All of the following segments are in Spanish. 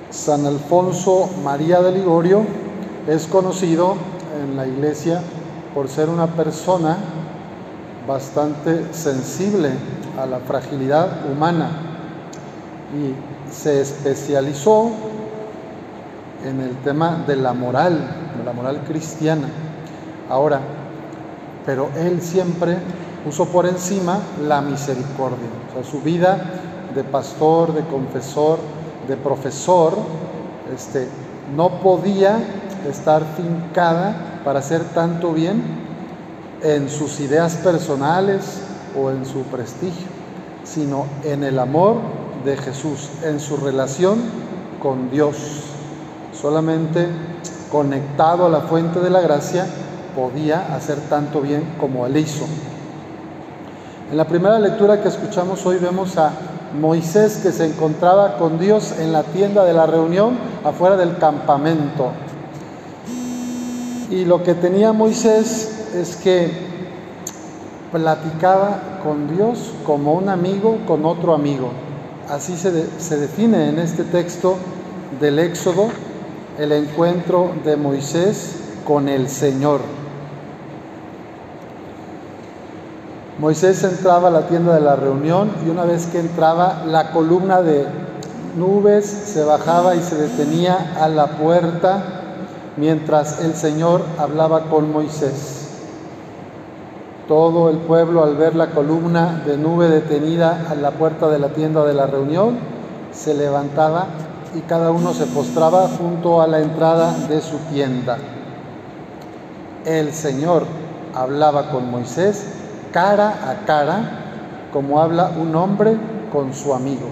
San Alfonso María de Ligorio es conocido en la Iglesia por ser una persona bastante sensible a la fragilidad humana y se especializó en el tema de la moral cristiana. Ahora, pero él siempre puso por encima la misericordia. O sea, su vida de pastor, de confesor, de profesor, no podía estar fincada para hacer tanto bien en sus ideas personales o en su prestigio, sino en el amor de Jesús, en su relación con Dios. Solamente conectado a la fuente de la gracia podía hacer tanto bien como él hizo. En la primera lectura que escuchamos hoy vemos a Moisés que se encontraba con Dios en la tienda de la reunión afuera del campamento. Y lo que tenía Moisés es que platicaba con Dios como un amigo con otro amigo. Así se define en este texto del Éxodo el encuentro de Moisés con el Señor. Moisés entraba a la tienda de la reunión y una vez que entraba, la columna de nubes se bajaba y se detenía a la puerta mientras el Señor hablaba con Moisés. Todo el pueblo, al ver la columna de nube detenida a la puerta de la tienda de la reunión, se levantaba y cada uno se postraba junto a la entrada de su tienda. El Señor hablaba con Moisés cara a cara, como habla un hombre con su amigo.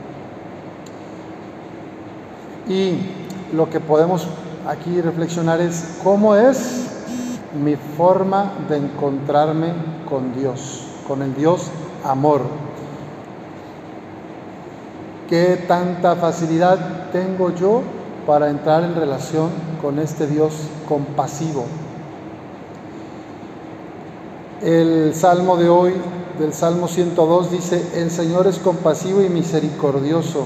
Y lo que podemos aquí reflexionar es cómo es mi forma de encontrarme con Dios, con el Dios amor. ¿Qué tanta facilidad tengo yo para entrar en relación con este Dios compasivo? El salmo de hoy, del Salmo 102, dice: el Señor es compasivo y misericordioso.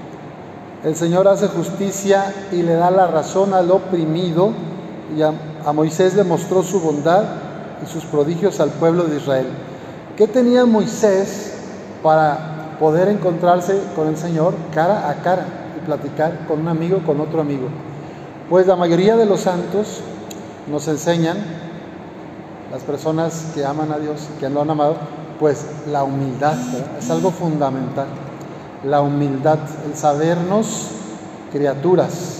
El Señor hace justicia y le da la razón al oprimido, y a Moisés le mostró su bondad y sus prodigios al pueblo de Israel. ¿Qué tenía Moisés para poder encontrarse con el Señor cara a cara y platicar con un amigo, con otro amigo? Pues la mayoría de los santos nos enseñan, las personas que aman a Dios, que lo han amado, pues la humildad, ¿verdad? Es algo fundamental. La humildad, el sabernos criaturas.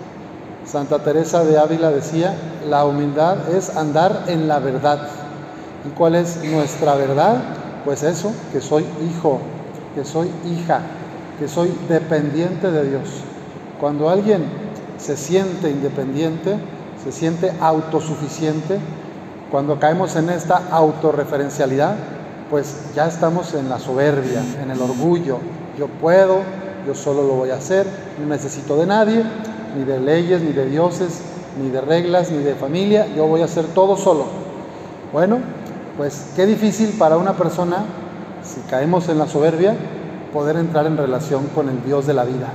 Santa Teresa de Ávila decía: la humildad es andar en la verdad. ¿Y cuál es nuestra verdad? Pues eso, que soy hijo, que soy hija, que soy dependiente de Dios. Cuando alguien se siente independiente, se siente autosuficiente, cuando caemos en esta autorreferencialidad, pues ya estamos en la soberbia, en el orgullo. Yo puedo, yo solo lo voy a hacer, no necesito de nadie, ni de leyes, ni de dioses, ni de reglas, ni de familia, yo voy a hacer todo solo. Bueno, pues qué difícil para una persona, si caemos en la soberbia, poder entrar en relación con el Dios de la vida.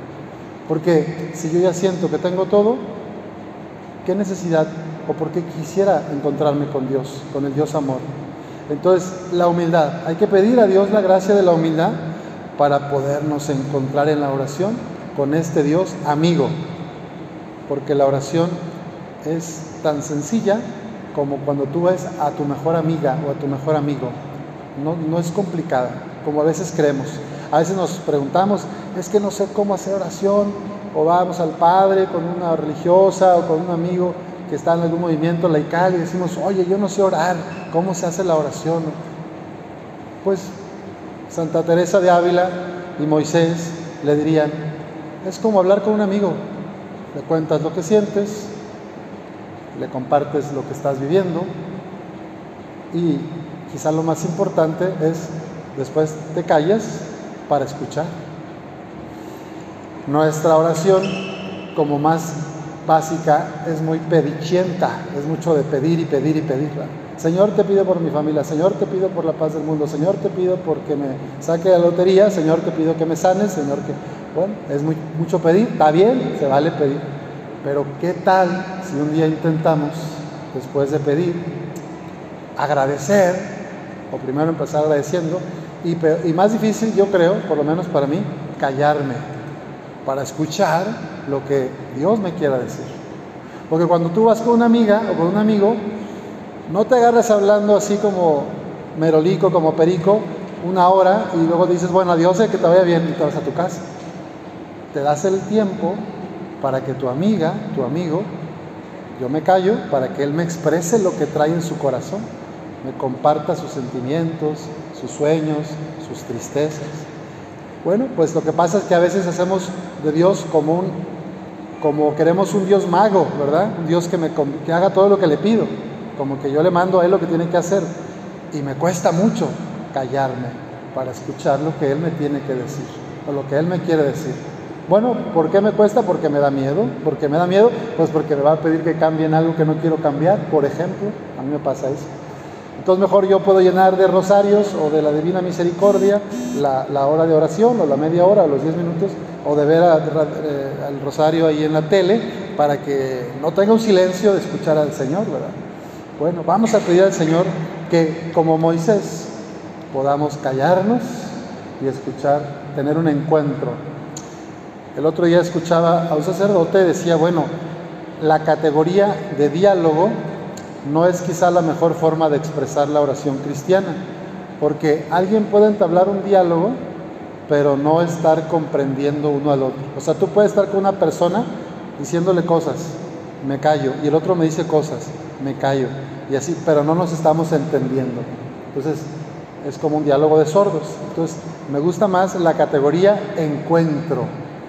Porque si yo ya siento que tengo todo, ¿qué necesidad o por qué quisiera encontrarme con Dios, con el Dios amor? Entonces, la humildad. Hay que pedir a Dios la gracia de la humildad para podernos encontrar en la oración con este Dios amigo. Porque la oración es tan sencilla como cuando tú ves a tu mejor amiga o a tu mejor amigo. No es complicada, como a veces creemos. A veces nos preguntamos, es que no sé cómo hacer oración, o vamos al Padre con una religiosa o con un amigo que está en algún movimiento laical y decimos: oye, yo no sé orar, ¿cómo se hace la oración? Pues Santa Teresa de Ávila y Moisés le dirían: es como hablar con un amigo. Le cuentas lo que sientes, le compartes lo que estás viviendo, y quizá lo más importante es después te callas para escuchar. Nuestra oración, como más básica, es muy pedichienta, es mucho de pedir y pedir y pedir. Señor, te pido por mi familia, Señor, te pido por la paz del mundo, Señor, te pido porque me saque la lotería, Señor, te pido que me sanes, Señor, que... Bueno, es mucho pedir, está bien, se vale pedir, pero ¿qué tal si un día intentamos, después de pedir, agradecer, o primero empezar agradeciendo, y más difícil, yo creo, por lo menos para mí, callarme, para escuchar lo que Dios me quiera decir? Porque cuando tú vas con una amiga o con un amigo, no te agarras hablando así como merolico, como perico, una hora y luego dices, bueno, adiós, que te vaya bien, y te vas a tu casa. Te das el tiempo para que tu amiga, tu amigo, yo me callo para que él me exprese lo que trae en su corazón, me comparta sus sentimientos, sus sueños, sus tristezas. Bueno, pues lo que pasa es que a veces hacemos de Dios como queremos un Dios mago, ¿verdad? Un Dios que haga todo lo que le pido, como que yo le mando a Él lo que tiene que hacer, y me cuesta mucho callarme para escuchar lo que Él me tiene que decir, o lo que Él me quiere decir. Bueno, ¿por qué me cuesta? Porque me da miedo. ¿Por qué me da miedo? Pues porque me va a pedir que cambie en algo que no quiero cambiar, por ejemplo. A mí me pasa eso. Entonces mejor yo puedo llenar de rosarios o de la Divina Misericordia la hora de oración, o la media hora, o los 10 minutos, o de ver al rosario ahí en la tele, para que no tenga un silencio de escuchar al Señor, ¿verdad? Bueno, vamos a pedir al Señor que, como Moisés, podamos callarnos y escuchar, tener un encuentro. El otro día escuchaba a un sacerdote, decía, bueno, la categoría de diálogo no es quizá la mejor forma de expresar la oración cristiana, porque alguien puede entablar un diálogo, pero no estar comprendiendo uno al otro. O sea, tú puedes estar con una persona diciéndole cosas, me callo, y el otro me dice cosas, me callo, y así, pero no nos estamos entendiendo. Entonces, es como un diálogo de sordos. Entonces, me gusta más la categoría encuentro.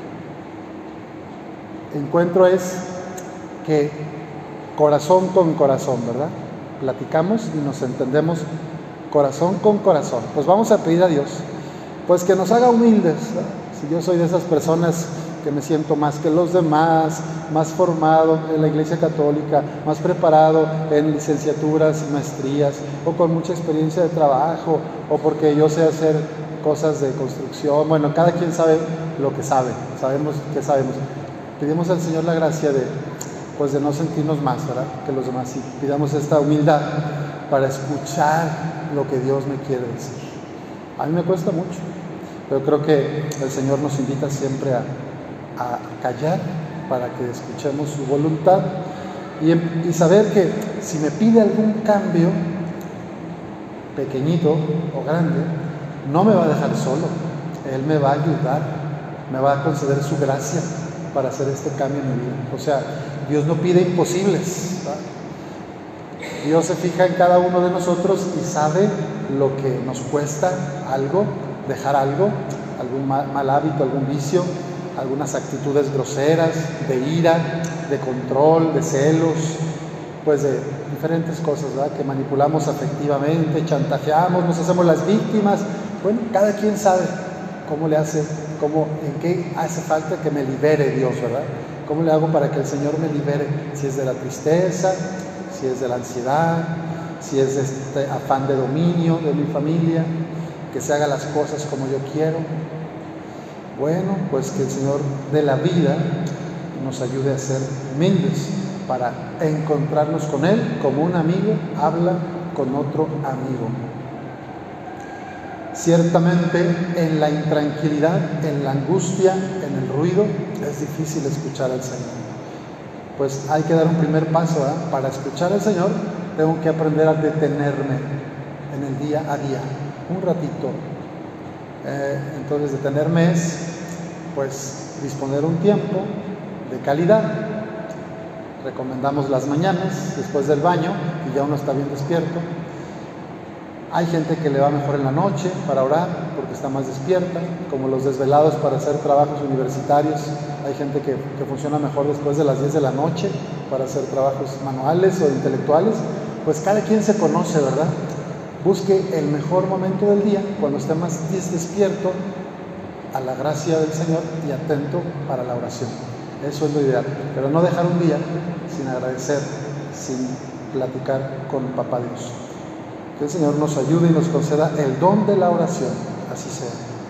Encuentro es que corazón con corazón, ¿verdad? Platicamos y nos entendemos corazón con corazón. Pues vamos a pedir a Dios, pues que nos haga humildes, ¿verdad? Si yo soy de esas personas que me siento más que los demás, más formado en la Iglesia Católica, más preparado en licenciaturas y maestrías, o con mucha experiencia de trabajo, o porque yo sé hacer cosas de construcción, bueno, cada quien sabe lo que sabe, sabemos que sabemos. Pedimos al Señor la gracia de no sentirnos más, ¿verdad?, que los demás. Y pidamos esta humildad para escuchar lo que Dios me quiere decir. A mí me cuesta mucho, pero creo que el Señor nos invita siempre a callar para que escuchemos su voluntad y saber que si me pide algún cambio, pequeñito o grande, no me va a dejar solo. Él me va a ayudar, me va a conceder su gracia para hacer este cambio en mi vida. O sea, Dios no pide imposibles, ¿verdad? Dios se fija en cada uno de nosotros y sabe lo que nos cuesta algo, dejar algo, algún mal hábito, algún vicio, algunas actitudes groseras, de ira, de control, de celos, pues de diferentes cosas, ¿verdad?, que manipulamos afectivamente, chantajeamos, nos hacemos las víctimas. Bueno, cada quien sabe cómo le hace, en qué hace falta que me libere Dios, ¿verdad? ¿Cómo le hago para que el Señor me libere? Si es de la tristeza, si es de la ansiedad, si es de este afán de dominio de mi familia, que se hagan las cosas como yo quiero. Bueno, pues que el Señor de la vida nos ayude a ser humildes para encontrarnos con Él como un amigo habla con otro amigo. Ciertamente en la intranquilidad, en la angustia, en el ruido, es difícil escuchar al Señor. Pues hay que dar un primer paso, ¿verdad? Para escuchar al Señor tengo que aprender a detenerme en el día a día, un ratito. Entonces detenerme es pues disponer un tiempo de calidad. Recomendamos las mañanas, después del baño, y ya uno está bien despierto. Hay gente que le va mejor en la noche para orar porque está más despierta, como los desvelados para hacer trabajos universitarios. Hay gente que funciona mejor después de las 10 de la noche para hacer trabajos manuales o intelectuales. Pues cada quien se conoce, ¿verdad? Busque el mejor momento del día, cuando esté más despierto, a la gracia del Señor y atento para la oración. Eso es lo ideal, pero no dejar un día sin agradecer, sin platicar con Papá Dios. Que el Señor nos ayude y nos conceda el don de la oración, así sea.